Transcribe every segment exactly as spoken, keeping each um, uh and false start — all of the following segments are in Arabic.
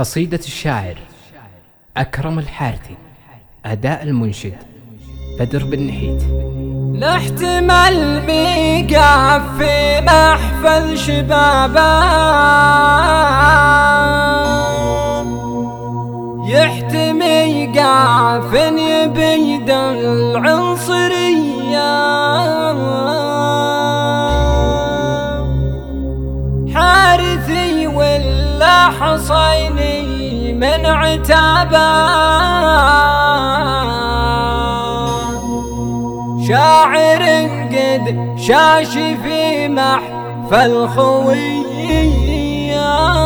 قصيدة الشاعر أكرم الحارثي. أداء المنشد بدر بن نحيت. لا احتمال بيقع في محفل شبابه، يحتمي يقع فين يبيد العنصرية، حارثي ولا حصيني من عتابه، شاعر قد شاشي في محفل خوية،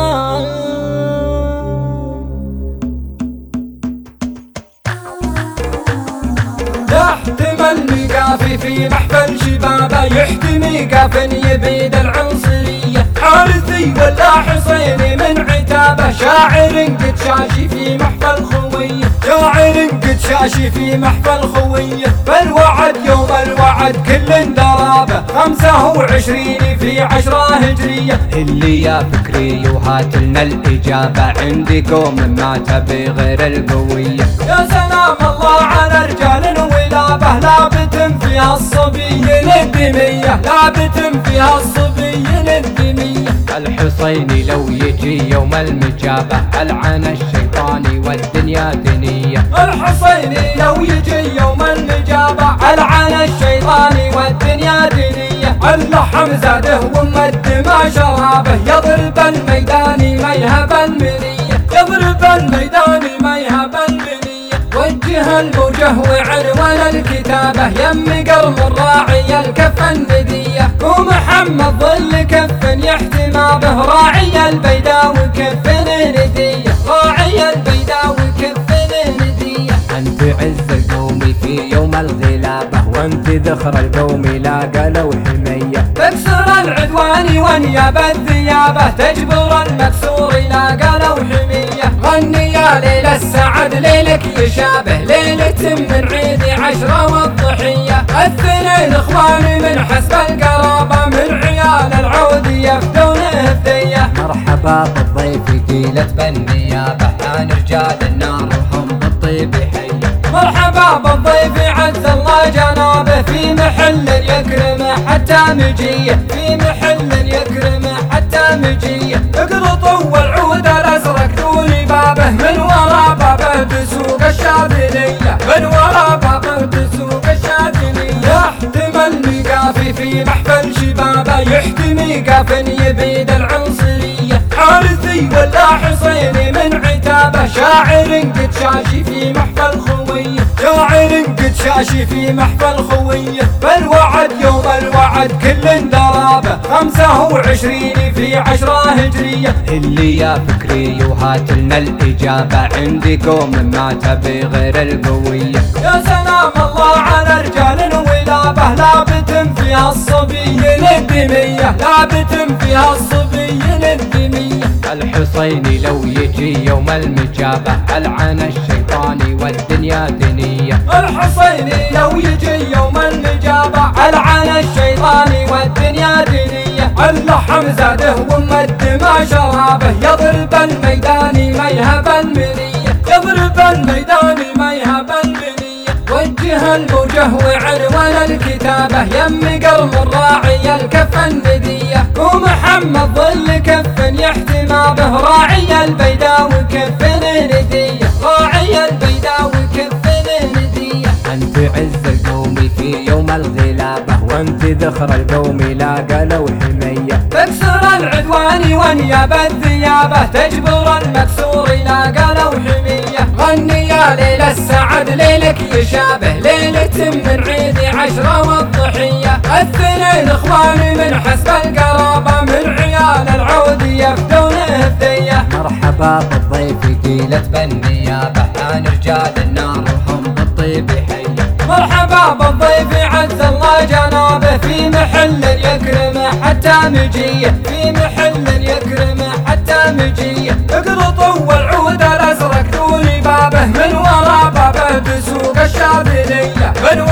لا احتمال مقافي في محفل شبابه، يحتمي قافن يبيد العنصرية، حارثي ولا حصيني من عتابه، شاعر قد شاشي في محفل خوية، شاعر قد شاشي في محفل خوية، فالوعد يوم الوعد كل درابه، خمسة وعشرين في عشرة هجرية، اللي يا فكري وهات لنا الإجابة، عندي قوم ما تبي غير القوية، يا سلام الله على رجال ولابه، لابتم فيها الصبي للدمية، لابتم فيها الصبي للدمية، الحصيني لو يجي يوم المجابة، ألعن الشيطاني والدنيا دنية، الحصيني لو يجي يوم المجابة، ألعن الشيطاني والدنيا دنية، اللحم زاده ومد ما شرابه، يضرب الميدان ما يهب المنية، يضرب الميدان ما يهب المنية، وجه الموجه وعنوان الكتابة، يم قرم الراعي الكف الندية، ومحمد ظل كف يحتمى به، راعي البيداء وكف ندية، راعي البيداء وكف ندية، أنت عز القوم في يوم الغلابة، وانت ذخر القوم لا قالوا حمية، تكسر العدوان ونياب الثيابة، تجبر المكسور لا قالوا حمية، غني يا ليل السعد ليلك يشابه، ليلة من عيد عشرة والضحية، الاثنين اخوان من حسب القرابة، من عيال العود يفدون هدية، مرحبا بالضيف قيلت بالنيابة، عن رجال النار وهم بالطيب حية، مرحبا بالضيف عز الله جنابه، في محل يكرمه حتى مجيه، في محل يكرمه حتى مجيه، اقرطوا والعود الازرق دوني بابه، من ورا بابه تسوق الشاذليه، من ورا بابه تسوق الشاذليه، يحتمل مقافي في محفل شبابه، يحتمي قافن يبيد العنصريه، حارثي ولا حصيني من عتابه، شاعر قد شاشي في محفل خويه، شاعر قد شاشي في محفل خويه، فالوعد يوم الوعد كل درابه، خمسة وعشرين في عشرة هجرية، اللي يا فكري وهات لنا الإجابة، عندي قوم ما تبي غير القوية، يا سلام الله على رجال ولابه، لابتم فيها الصبي للدمية، لابتم فيها الصبي للدمية، الحصيني لو يجي يوم المجابة، ألعن الشيطاني والدنيا دنية، الحصيني لو يجي يوم المجابة، ألعن الشيطاني والدنيا دنية، اللحم زاده ومد ما شرابه، يضرب الميدان ما يهب المنية، يضرب الميدان ما يهب المنية، وجه الموجه وعنوان الكتابة، يم قرم الراعي الكف الندية، ومحمد ظل كف يحتمى به، راعي البيداء وكف ندية، راعي البيداء وكف ندية، أنت عز القوم في يوم الغلابة، وانت ذخر القوم لا قالوا حمية، تكسر العدوان ونياب الثيابة، تجبر المكسور لا قالوا حمية، غني يا ليل السعد ليلك يشابه، ليلة من عيد عشرة والضحية، الاثنين اخوان من حسب القرابة، من عيال العود يفدون هدية، مرحبا بالضيف قيلت بالنيابة، عن رجال النار وهم بالطيب حية، مرحبا بالضيف عز الله جنابه، في محل يكرمه حتى مجيه، في محل يكرمه حتى مجيه، اقرطوا والعود الازرق دوني بابه، من ورا بابه تسوق الشاذليه، من